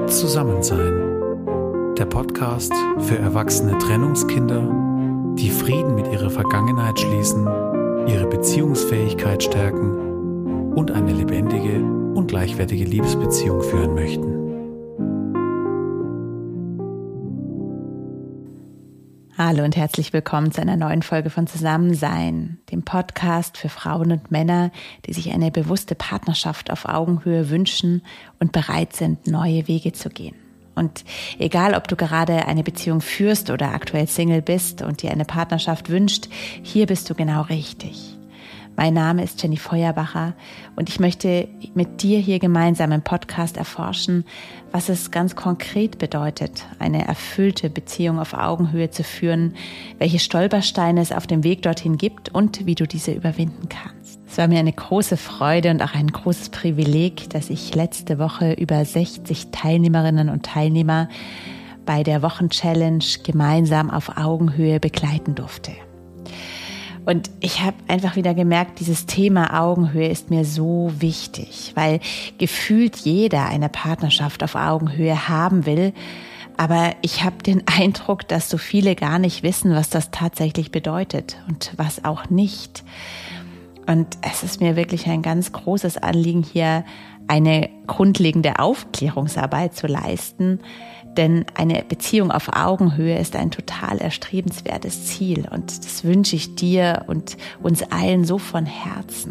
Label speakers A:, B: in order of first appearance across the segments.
A: Zusammensein. Der Podcast für erwachsene Trennungskinder, die Frieden mit ihrer Vergangenheit schließen, ihre Beziehungsfähigkeit stärken und eine lebendige und gleichwertige Liebesbeziehung führen möchten.
B: Hallo und herzlich willkommen zu einer neuen Folge von Zusammensein, dem Podcast für Frauen und Männer, die sich eine bewusste Partnerschaft auf Augenhöhe wünschen und bereit sind, neue Wege zu gehen. Und egal, ob du gerade eine Beziehung führst oder aktuell Single bist und dir eine Partnerschaft wünscht, hier bist du genau richtig. Mein Name ist Jenny Feuerbacher und ich möchte mit dir hier gemeinsam im Podcast erforschen, was es ganz konkret bedeutet, eine erfüllte Beziehung auf Augenhöhe zu führen, welche Stolpersteine es auf dem Weg dorthin gibt und wie du diese überwinden kannst. Es war mir eine große Freude und auch ein großes Privileg, dass ich letzte Woche über 60 Teilnehmerinnen und Teilnehmer bei der Wochenchallenge gemeinsam auf Augenhöhe begleiten durfte. Und ich habe einfach wieder gemerkt, dieses Thema Augenhöhe ist mir so wichtig, weil gefühlt jeder eine Partnerschaft auf Augenhöhe haben will. Aber ich habe den Eindruck, dass so viele gar nicht wissen, was das tatsächlich bedeutet und was auch nicht. Und es ist mir wirklich ein ganz großes Anliegen, hier eine grundlegende Aufklärungsarbeit zu leisten. Denn eine Beziehung auf Augenhöhe ist ein total erstrebenswertes Ziel und das wünsche ich dir und uns allen so von Herzen.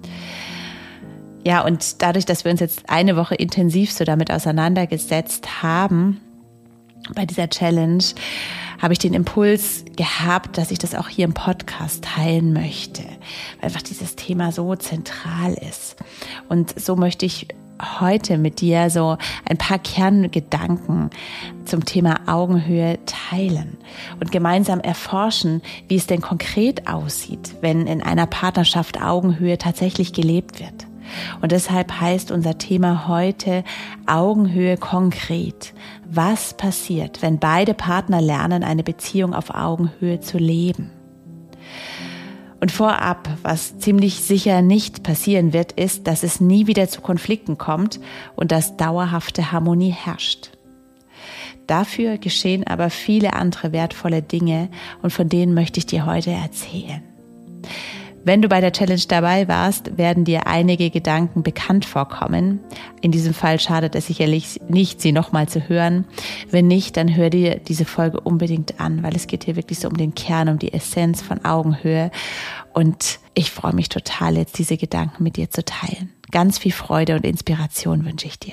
B: Ja, und dadurch, dass wir uns jetzt eine Woche intensiv so damit auseinandergesetzt haben, bei dieser Challenge, habe ich den Impuls gehabt, dass ich das auch hier im Podcast teilen möchte, weil einfach dieses Thema so zentral ist. Und so möchte ich heute mit dir so ein paar Kerngedanken zum Thema Augenhöhe teilen und gemeinsam erforschen, wie es denn konkret aussieht, wenn in einer Partnerschaft Augenhöhe tatsächlich gelebt wird. Und deshalb heißt unser Thema heute Augenhöhe konkret. Was passiert, wenn beide Partner lernen, eine Beziehung auf Augenhöhe zu leben? Und vorab, was ziemlich sicher nicht passieren wird, ist, dass es nie wieder zu Konflikten kommt und dass dauerhafte Harmonie herrscht. Dafür geschehen aber viele andere wertvolle Dinge und von denen möchte ich dir heute erzählen. Wenn du bei der Challenge dabei warst, werden dir einige Gedanken bekannt vorkommen. In diesem Fall schadet es sicherlich nicht, sie nochmal zu hören. Wenn nicht, dann hör dir diese Folge unbedingt an, weil es geht hier wirklich so um den Kern, um die Essenz von Augenhöhe. Und ich freue mich total, jetzt diese Gedanken mit dir zu teilen. Ganz viel Freude und Inspiration wünsche ich dir.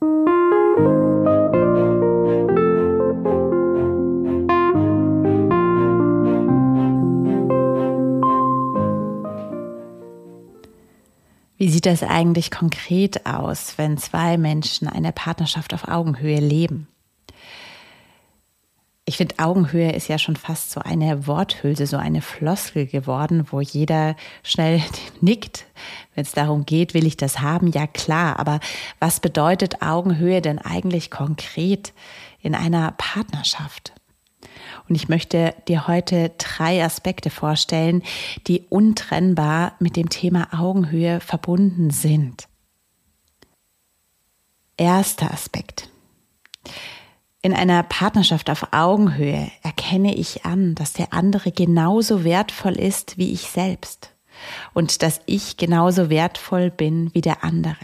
B: Wie sieht das eigentlich konkret aus, wenn zwei Menschen eine Partnerschaft auf Augenhöhe leben? Ich finde, Augenhöhe ist ja schon fast so eine Worthülse, so eine Floskel geworden, wo jeder schnell nickt, wenn es darum geht, will ich das haben? Ja klar, aber was bedeutet Augenhöhe denn eigentlich konkret in einer Partnerschaft? Und ich möchte dir heute 3 Aspekte vorstellen, die untrennbar mit dem Thema Augenhöhe verbunden sind. Erster Aspekt. In einer Partnerschaft auf Augenhöhe erkenne ich an, dass der andere genauso wertvoll ist wie ich selbst und dass ich genauso wertvoll bin wie der andere.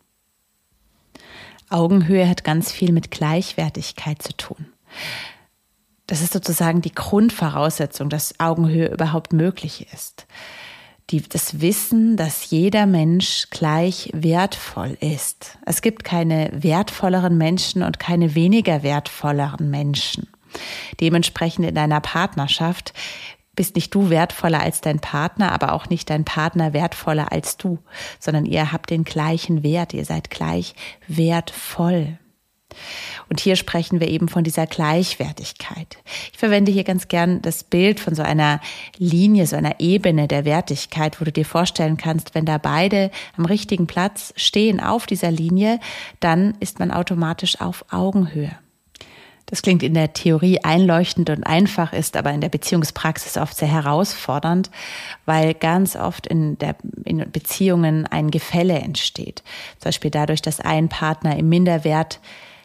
B: Augenhöhe hat ganz viel mit Gleichwertigkeit zu tun. Das ist sozusagen die Grundvoraussetzung, dass Augenhöhe überhaupt möglich ist. Das Wissen, dass jeder Mensch gleich wertvoll ist. Es gibt keine wertvolleren Menschen und keine weniger wertvolleren Menschen. Dementsprechend in einer Partnerschaft bist nicht du wertvoller als dein Partner, aber auch nicht dein Partner wertvoller als du, sondern ihr habt den gleichen Wert, ihr seid gleich wertvoll. Und hier sprechen wir eben von dieser Gleichwertigkeit. Ich verwende hier ganz gern das Bild von so einer Linie, so einer Ebene der Wertigkeit, wo du dir vorstellen kannst, wenn da beide am richtigen Platz stehen auf dieser Linie, dann ist man automatisch auf Augenhöhe. Das klingt in der Theorie einleuchtend und einfach, ist aber in der Beziehungspraxis oft sehr herausfordernd, weil ganz oft in Beziehungen ein Gefälle entsteht. Zum Beispiel dadurch, dass ein Partner im Minderwert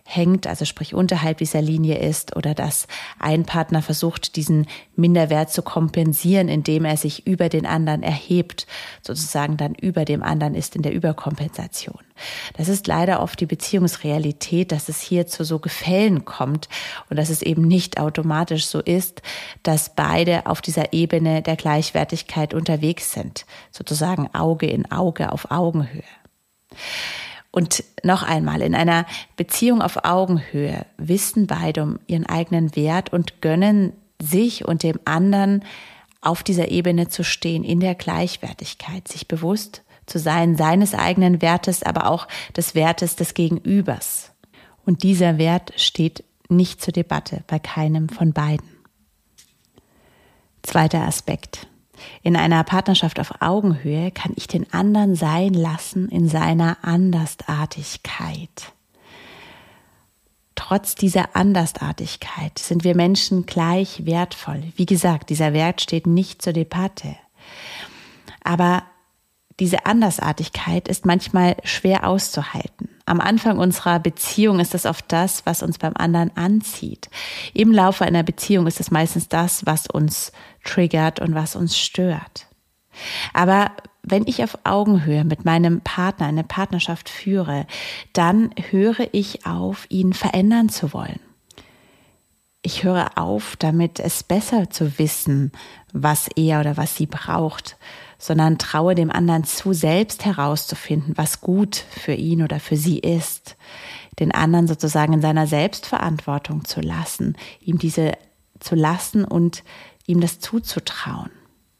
B: hängt, also sprich unterhalb dieser Linie ist, oder dass ein Partner versucht, diesen Minderwert zu kompensieren, indem er sich über den anderen erhebt, sozusagen dann über dem anderen ist in der Überkompensation. Das ist leider oft die Beziehungsrealität, dass es hier zu so Gefällen kommt und dass es eben nicht automatisch so ist, dass beide auf dieser Ebene der Gleichwertigkeit unterwegs sind, sozusagen Auge in Auge auf Augenhöhe. Und noch einmal, in einer Beziehung auf Augenhöhe wissen beide um ihren eigenen Wert und gönnen sich und dem anderen auf dieser Ebene zu stehen, in der Gleichwertigkeit, sich bewusst zu sein, seines eigenen Wertes, aber auch des Wertes des Gegenübers. Und dieser Wert steht nicht zur Debatte bei keinem von beiden. Zweiter Aspekt. In einer Partnerschaft auf Augenhöhe kann ich den anderen sein lassen in seiner Andersartigkeit. Trotz dieser Andersartigkeit sind wir Menschen gleich wertvoll. Wie gesagt, dieser Wert steht nicht zur Debatte. Aber diese Andersartigkeit ist manchmal schwer auszuhalten. Am Anfang unserer Beziehung ist das oft das, was uns beim anderen anzieht. Im Laufe einer Beziehung ist es meistens das, was uns triggert und was uns stört. Aber wenn ich auf Augenhöhe mit meinem Partner eine Partnerschaft führe, dann höre ich auf, ihn verändern zu wollen. Ich höre auf, damit es besser zu wissen, was er oder was sie braucht, sondern traue dem anderen zu, selbst herauszufinden, was gut für ihn oder für sie ist. Den anderen sozusagen in seiner Selbstverantwortung zu lassen, ihm diese zu lassen und ihm das zuzutrauen.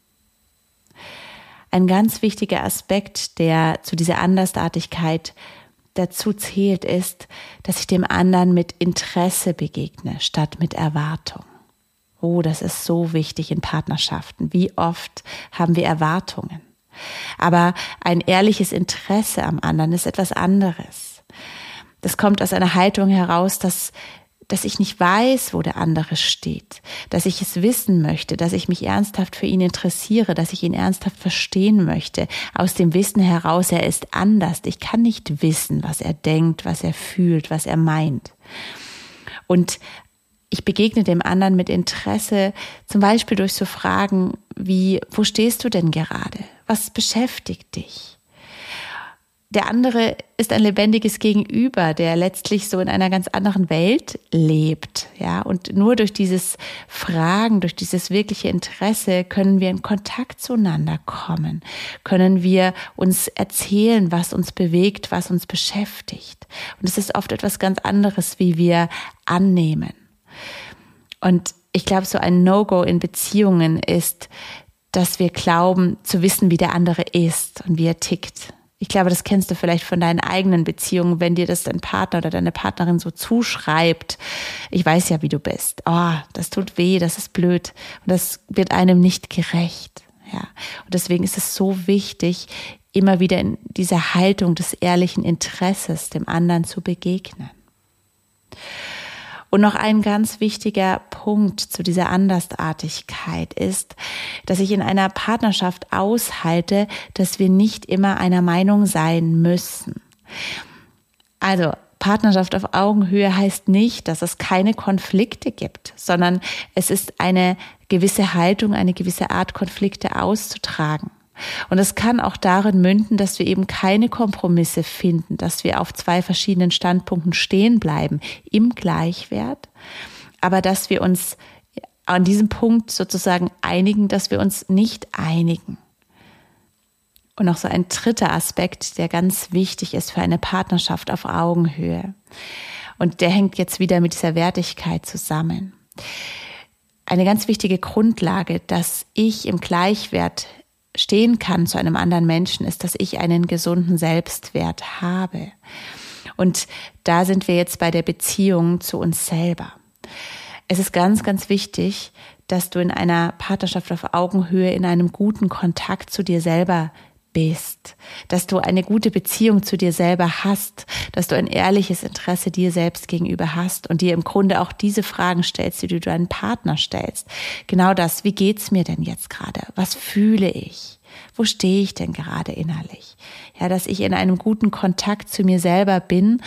B: Ein ganz wichtiger Aspekt, der zu dieser Andersartigkeit dazu zählt, ist, dass ich dem anderen mit Interesse begegne, statt mit Erwartung. Oh, das ist so wichtig in Partnerschaften. Wie oft haben wir Erwartungen? Aber ein ehrliches Interesse am anderen ist etwas anderes. Das kommt aus einer Haltung heraus, dass ich nicht weiß, wo der andere steht, dass ich es wissen möchte, dass ich mich ernsthaft für ihn interessiere, dass ich ihn ernsthaft verstehen möchte. Aus dem Wissen heraus, er ist anders. Ich kann nicht wissen, was er denkt, was er fühlt, was er meint. Und ich begegne dem anderen mit Interesse, zum Beispiel durch so Fragen wie, wo stehst du denn gerade? Was beschäftigt dich? Der andere ist ein lebendiges Gegenüber, der letztlich so in einer ganz anderen Welt lebt, ja. Und nur durch dieses Fragen, durch dieses wirkliche Interesse können wir in Kontakt zueinander kommen, können wir uns erzählen, was uns bewegt, was uns beschäftigt. Und es ist oft etwas ganz anderes, wie wir annehmen. Und ich glaube, so ein No-Go in Beziehungen ist, dass wir glauben, zu wissen, wie der andere ist und wie er tickt. Ich glaube, das kennst du vielleicht von deinen eigenen Beziehungen, wenn dir das dein Partner oder deine Partnerin so zuschreibt. Ich weiß ja, wie du bist. Oh, das tut weh, das ist blöd. Und das wird einem nicht gerecht. Ja. Und deswegen ist es so wichtig, immer wieder in dieser Haltung des ehrlichen Interesses dem anderen zu begegnen. Und noch ein ganz wichtiger Punkt zu dieser Andersartigkeit ist, dass ich in einer Partnerschaft aushalte, dass wir nicht immer einer Meinung sein müssen. Also Partnerschaft auf Augenhöhe heißt nicht, dass es keine Konflikte gibt, sondern es ist eine gewisse Haltung, eine gewisse Art, Konflikte auszutragen. Und es kann auch darin münden, dass wir eben keine Kompromisse finden, dass wir auf zwei verschiedenen Standpunkten stehen bleiben im Gleichwert, aber dass wir uns an diesem Punkt sozusagen einigen, dass wir uns nicht einigen. Und noch so ein dritter Aspekt, der ganz wichtig ist für eine Partnerschaft auf Augenhöhe. Und der hängt jetzt wieder mit dieser Wertigkeit zusammen. Eine ganz wichtige Grundlage, dass ich im Gleichwert stehen kann zu einem anderen Menschen, ist, dass ich einen gesunden Selbstwert habe. Und da sind wir jetzt bei der Beziehung zu uns selber. Es ist ganz, ganz wichtig, dass du in einer Partnerschaft auf Augenhöhe in einem guten Kontakt zu dir selber bist, dass du eine gute Beziehung zu dir selber hast, dass du ein ehrliches Interesse dir selbst gegenüber hast und dir im Grunde auch diese Fragen stellst, die du deinen Partner stellst. Genau das, wie geht's mir denn jetzt gerade? Was fühle ich? Wo stehe ich denn gerade innerlich? Ja, dass ich in einem guten Kontakt zu mir selber bin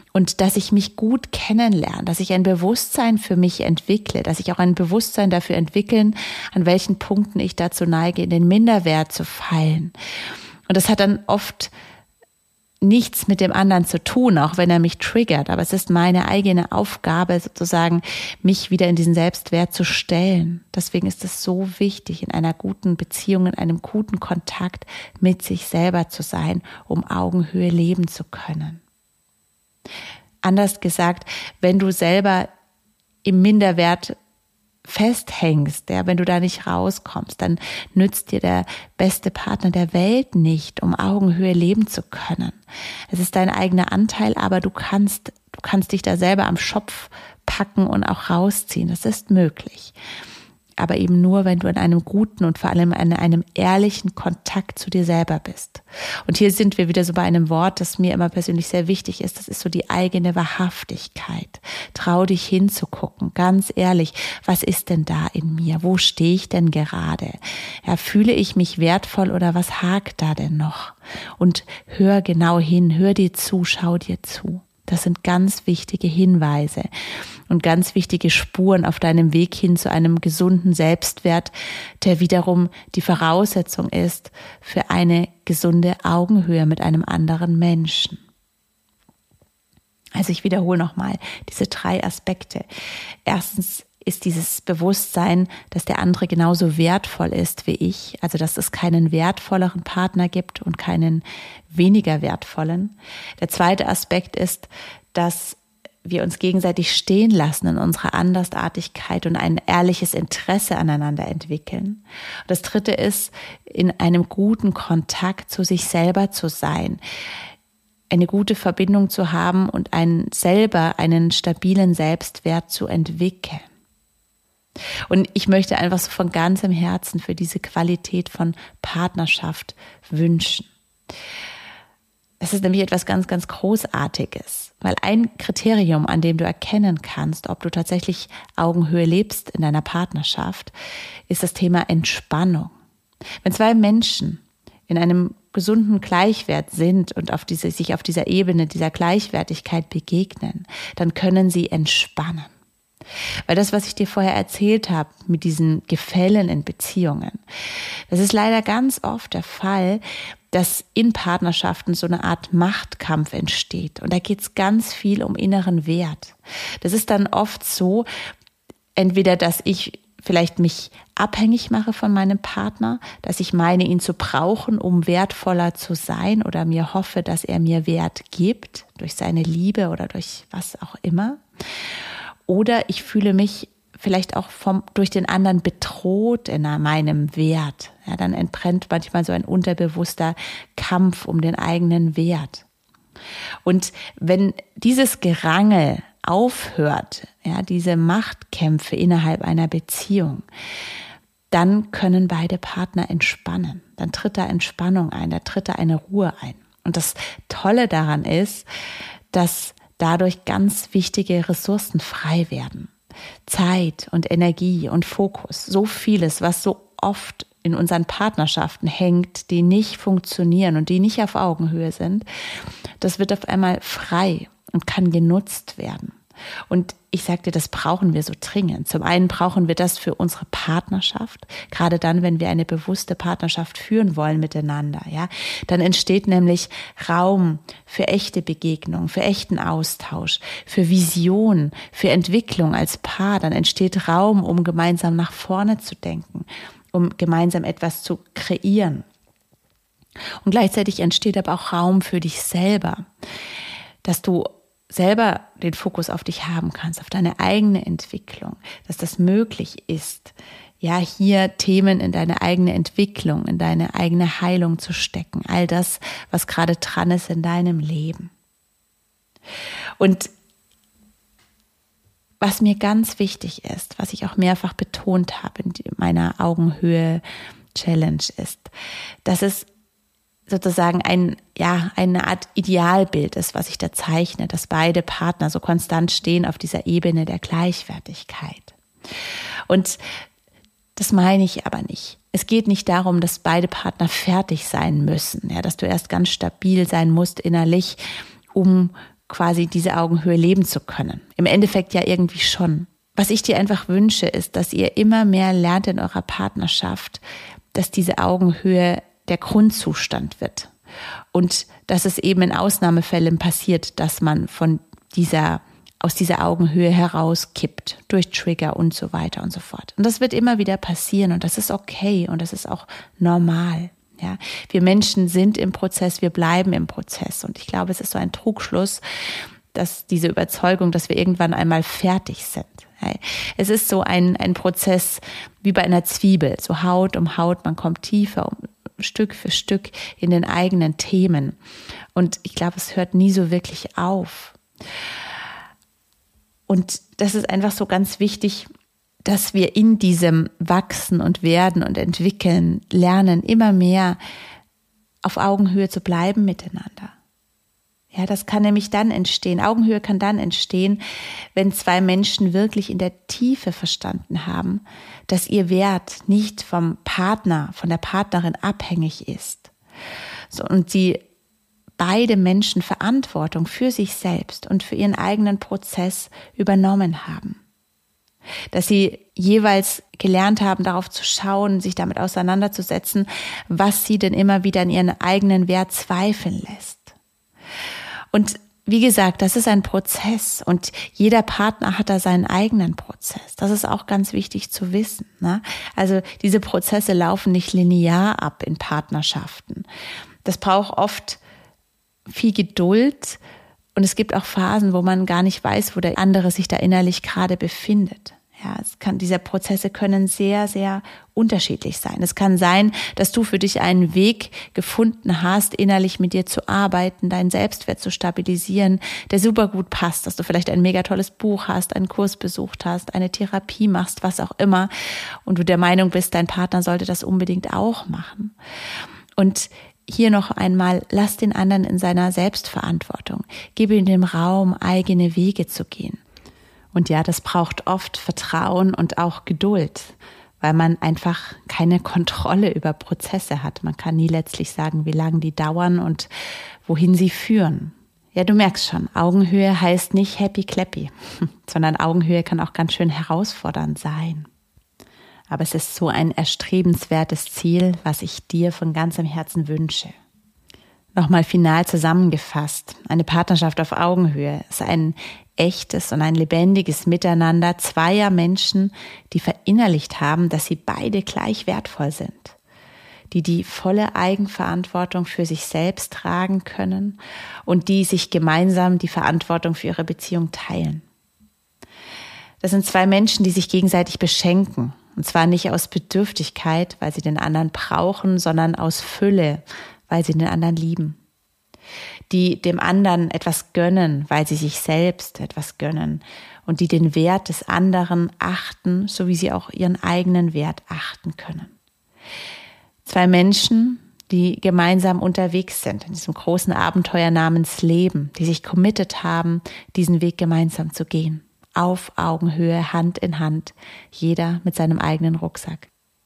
B: und dass ich mich gut kennenlerne, dass ich ein Bewusstsein für mich entwickle, dass ich auch ein Bewusstsein dafür entwickeln, an welchen Punkten ich dazu neige, in den Minderwert zu fallen. Und das hat dann oft nichts mit dem anderen zu tun, auch wenn er mich triggert. Aber es ist meine eigene Aufgabe, sozusagen, mich wieder in diesen Selbstwert zu stellen. Deswegen ist es so wichtig, in einer guten Beziehung, in einem guten Kontakt mit sich selber zu sein, um Augenhöhe leben zu können. Anders gesagt, wenn du selber im Minderwert festhängst, wenn du da nicht rauskommst, dann nützt dir der beste Partner der Welt nicht, um Augenhöhe leben zu können. Es ist dein eigener Anteil, aber du kannst dich da selber am Schopf packen und auch rausziehen. Das ist möglich. Aber eben nur, wenn du in einem guten und vor allem in einem ehrlichen Kontakt zu dir selber bist. Und hier sind wir wieder so bei einem Wort, das mir immer persönlich sehr wichtig ist. Das ist so die eigene Wahrhaftigkeit. Trau dich hinzugucken, ganz ehrlich. Was ist denn da in mir? Wo stehe ich denn gerade? Ja, fühle ich mich wertvoll oder was hakt da denn noch? Und hör genau hin, hör dir zu, schau dir zu. Das sind ganz wichtige Hinweise und ganz wichtige Spuren auf deinem Weg hin zu einem gesunden Selbstwert, der wiederum die Voraussetzung ist für eine gesunde Augenhöhe mit einem anderen Menschen. Also ich wiederhole nochmal diese 3 Aspekte. Erstens ist dieses Bewusstsein, dass der andere genauso wertvoll ist wie ich, also dass es keinen wertvolleren Partner gibt und keinen weniger wertvollen. Der zweite Aspekt ist, dass wir uns gegenseitig stehen lassen in unserer Andersartigkeit und ein ehrliches Interesse aneinander entwickeln. Und das dritte ist, in einem guten Kontakt zu sich selber zu sein, eine gute Verbindung zu haben und selber einen stabilen Selbstwert zu entwickeln. Und ich möchte einfach so von ganzem Herzen für diese Qualität von Partnerschaft wünschen. Es ist nämlich etwas ganz, ganz Großartiges, weil ein Kriterium, an dem du erkennen kannst, ob du tatsächlich Augenhöhe lebst in deiner Partnerschaft, ist das Thema Entspannung. Wenn 2 Menschen in einem gesunden Gleichwert sind und sich auf dieser Ebene dieser Gleichwertigkeit begegnen, dann können sie entspannen. Weil das, was ich dir vorher erzählt habe mit diesen Gefällen in Beziehungen, das ist leider ganz oft der Fall, dass in Partnerschaften so eine Art Machtkampf entsteht. Und da geht es ganz viel um inneren Wert. Das ist dann oft so, entweder, dass ich vielleicht mich abhängig mache von meinem Partner, dass ich meine, ihn zu brauchen, um wertvoller zu sein oder mir hoffe, dass er mir Wert gibt, durch seine Liebe oder durch was auch immer. Oder ich fühle mich vielleicht auch durch den anderen bedroht in meinem Wert. Ja, dann entbrennt manchmal so ein unterbewusster Kampf um den eigenen Wert. Und wenn dieses Gerangel aufhört, ja, diese Machtkämpfe innerhalb einer Beziehung, dann können beide Partner entspannen. Dann tritt da Entspannung ein, da tritt da eine Ruhe ein. Und das Tolle daran ist, dass dadurch ganz wichtige Ressourcen frei werden. Zeit und Energie und Fokus, so vieles, was so oft in unseren Partnerschaften hängt, die nicht funktionieren und die nicht auf Augenhöhe sind, das wird auf einmal frei und kann genutzt werden. Und ich sage dir, das brauchen wir so dringend. Zum einen brauchen wir das für unsere Partnerschaft, gerade dann, wenn wir eine bewusste Partnerschaft führen wollen miteinander. Ja, dann entsteht nämlich Raum für echte Begegnung, für echten Austausch, für Vision, für Entwicklung als Paar. Dann entsteht Raum, um gemeinsam nach vorne zu denken, um gemeinsam etwas zu kreieren. Und gleichzeitig entsteht aber auch Raum für dich selber, dass du selber den Fokus auf dich haben kannst, auf deine eigene Entwicklung, dass das möglich ist, ja, hier Themen in deine eigene Entwicklung, in deine eigene Heilung zu stecken, all das, was gerade dran ist in deinem Leben. Und was mir ganz wichtig ist, was ich auch mehrfach betont habe in meiner Augenhöhe-Challenge ist, dass es sozusagen eine Art Idealbild ist, was ich da zeichne, dass beide Partner so konstant stehen auf dieser Ebene der Gleichwertigkeit. Und das meine ich aber nicht. Es geht nicht darum, dass beide Partner fertig sein müssen, ja, dass du erst ganz stabil sein musst innerlich, um quasi diese Augenhöhe leben zu können. Im Endeffekt ja irgendwie schon. Was ich dir einfach wünsche, ist, dass ihr immer mehr lernt in eurer Partnerschaft, dass diese Augenhöhe der Grundzustand wird. Und dass es eben in Ausnahmefällen passiert, dass man aus dieser Augenhöhe herauskippt, durch Trigger und so weiter und so fort. Und das wird immer wieder passieren und das ist okay und das ist auch normal. Ja, wir Menschen sind im Prozess, wir bleiben im Prozess. Und ich glaube, es ist so ein Trugschluss, dass diese Überzeugung, dass wir irgendwann einmal fertig sind. Es ist so ein Prozess wie bei einer Zwiebel, so Haut um Haut, man kommt tiefer, Stück für Stück in den eigenen Themen. Und ich glaube, es hört nie so wirklich auf. Und das ist einfach so ganz wichtig, dass wir in diesem Wachsen und Werden und Entwickeln lernen, immer mehr auf Augenhöhe zu bleiben miteinander. Ja, das kann nämlich dann entstehen. Augenhöhe kann dann entstehen, wenn zwei Menschen wirklich in der Tiefe verstanden haben, dass ihr Wert nicht vom Partner, von der Partnerin abhängig ist. So, und sie beide Menschen Verantwortung für sich selbst und für ihren eigenen Prozess übernommen haben. Dass sie jeweils gelernt haben, darauf zu schauen, sich damit auseinanderzusetzen, was sie denn immer wieder in ihren eigenen Wert zweifeln lässt. Und wie gesagt, das ist ein Prozess und jeder Partner hat da seinen eigenen Prozess. Das ist auch ganz wichtig zu wissen, ne? Also diese Prozesse laufen nicht linear ab in Partnerschaften. Das braucht oft viel Geduld und es gibt auch Phasen, wo man gar nicht weiß, wo der andere sich da innerlich gerade befindet. Ja, diese Prozesse können sehr, sehr unterschiedlich sein. Es kann sein, dass du für dich einen Weg gefunden hast, innerlich mit dir zu arbeiten, deinen Selbstwert zu stabilisieren, der super gut passt, dass du vielleicht ein mega tolles Buch hast, einen Kurs besucht hast, eine Therapie machst, was auch immer, und du der Meinung bist, dein Partner sollte das unbedingt auch machen. Und hier noch einmal, lass den anderen in seiner Selbstverantwortung. Gib ihm den Raum, eigene Wege zu gehen. Und ja, das braucht oft Vertrauen und auch Geduld, weil man einfach keine Kontrolle über Prozesse hat. Man kann nie letztlich sagen, wie lange die dauern und wohin sie führen. Ja, du merkst schon, Augenhöhe heißt nicht happy clappy, sondern Augenhöhe kann auch ganz schön herausfordernd sein. Aber es ist so ein erstrebenswertes Ziel, was ich dir von ganzem Herzen wünsche. Nochmal final zusammengefasst, eine Partnerschaft auf Augenhöhe ist ein echtes und ein lebendiges Miteinander zweier Menschen, die verinnerlicht haben, dass sie beide gleich wertvoll sind, die volle Eigenverantwortung für sich selbst tragen können und die sich gemeinsam die Verantwortung für ihre Beziehung teilen. Das sind zwei Menschen, die sich gegenseitig beschenken. Und zwar nicht aus Bedürftigkeit, weil sie den anderen brauchen, sondern aus Fülle, weil sie den anderen lieben. Die dem anderen etwas gönnen, weil sie sich selbst etwas gönnen. Und die den Wert des anderen achten, so wie sie auch ihren eigenen Wert achten können. Zwei Menschen, die gemeinsam unterwegs sind in diesem großen Abenteuer namens Leben, die sich committed haben, diesen Weg gemeinsam zu gehen. Auf Augenhöhe, Hand in Hand, jeder mit seinem eigenen Rucksack.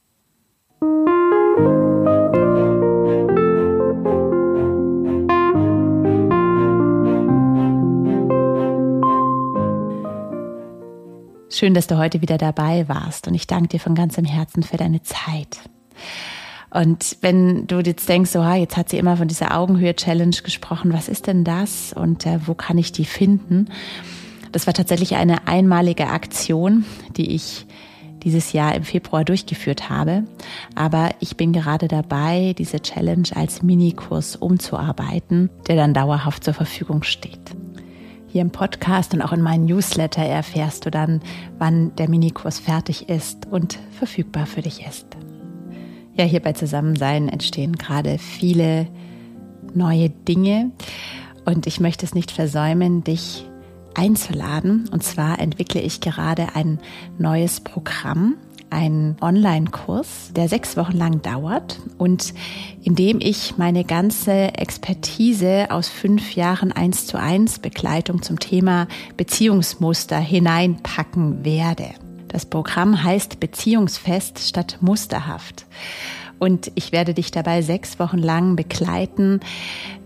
B: Schön, dass du heute wieder dabei warst und ich danke dir von ganzem Herzen für deine Zeit. Und wenn du jetzt denkst, so, jetzt hat sie immer von dieser Augenhöhe-Challenge gesprochen, was ist denn das und wo kann ich die finden? Das war tatsächlich eine einmalige Aktion, die ich dieses Jahr im Februar durchgeführt habe. Aber ich bin gerade dabei, diese Challenge als Minikurs umzuarbeiten, der dann dauerhaft zur Verfügung steht. Hier im Podcast und auch in meinen Newsletter erfährst du dann, wann der Minikurs fertig ist und verfügbar für dich ist. Ja, hier bei Zusammensein entstehen gerade viele neue Dinge und ich möchte es nicht versäumen, dich einzuladen. Und zwar entwickle ich gerade ein neues Programm, einen Online-Kurs, der 6 Wochen lang dauert und in dem ich meine ganze Expertise aus 5 Jahren 1:1 Begleitung zum Thema Beziehungsmuster hineinpacken werde. Das Programm heißt Beziehungsfest statt musterhaft. Und ich werde dich dabei 6 Wochen lang begleiten,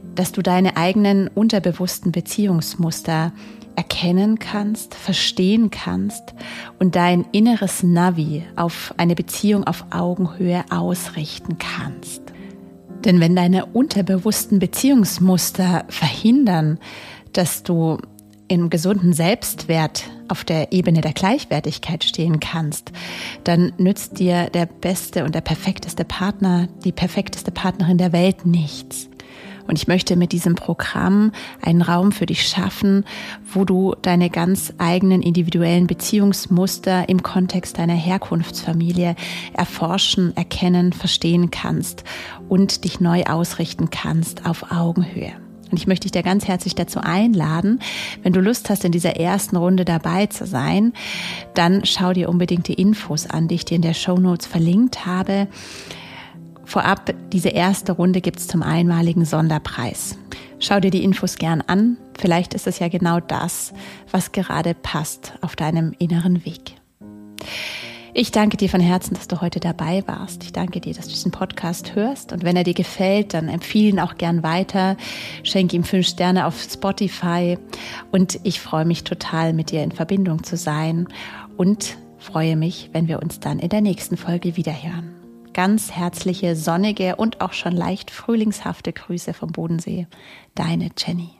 B: dass du deine eigenen unterbewussten Beziehungsmuster erkennen kannst, verstehen kannst und dein inneres Navi auf eine Beziehung auf Augenhöhe ausrichten kannst. Denn wenn deine unterbewussten Beziehungsmuster verhindern, dass du im gesunden Selbstwert auf der Ebene der Gleichwertigkeit stehen kannst, dann nützt dir der beste und der perfekteste Partner, die perfekteste Partnerin der Welt nichts. Und ich möchte mit diesem Programm einen Raum für dich schaffen, wo du deine ganz eigenen individuellen Beziehungsmuster im Kontext deiner Herkunftsfamilie erforschen, erkennen, verstehen kannst und dich neu ausrichten kannst auf Augenhöhe. Und ich möchte dich da ganz herzlich dazu einladen, wenn du Lust hast, in dieser ersten Runde dabei zu sein, dann schau dir unbedingt die Infos an, die ich dir in der Shownotes verlinkt habe. Vorab, diese erste Runde gibt es zum einmaligen Sonderpreis. Schau dir die Infos gern an. Vielleicht ist es ja genau das, was gerade passt auf deinem inneren Weg. Ich danke dir von Herzen, dass du heute dabei warst. Ich danke dir, dass du diesen Podcast hörst. Und wenn er dir gefällt, dann empfehle ihn auch gern weiter. Schenke ihm 5 Sterne auf Spotify. Und ich freue mich total, mit dir in Verbindung zu sein. Und freue mich, wenn wir uns dann in der nächsten Folge wiederhören. Ganz herzliche, sonnige und auch schon leicht frühlingshafte Grüße vom Bodensee. Deine Jenny.